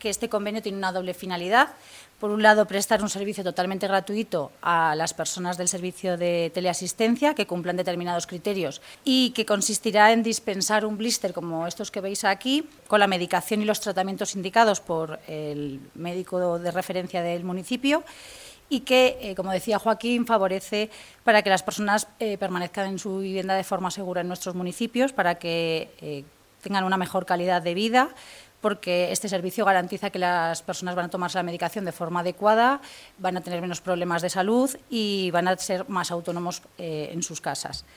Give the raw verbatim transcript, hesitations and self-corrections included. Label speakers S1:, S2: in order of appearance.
S1: que este convenio tiene una doble finalidad. Por un lado, prestar un servicio totalmente gratuito a las personas del servicio de teleasistencia que cumplan determinados criterios y que consistirá en dispensar un blister como estos que veis aquí, con la medicación y los tratamientos indicados por el médico de referencia del municipio, y que, eh, como decía Joaquín, favorece para que las personas eh, permanezcan en su vivienda de forma segura en nuestros municipios, para que eh, tengan una mejor calidad de vida, porque este servicio garantiza que las personas van a tomarse la medicación de forma adecuada, van a tener menos problemas de salud y van a ser más autónomos eh, en sus casas.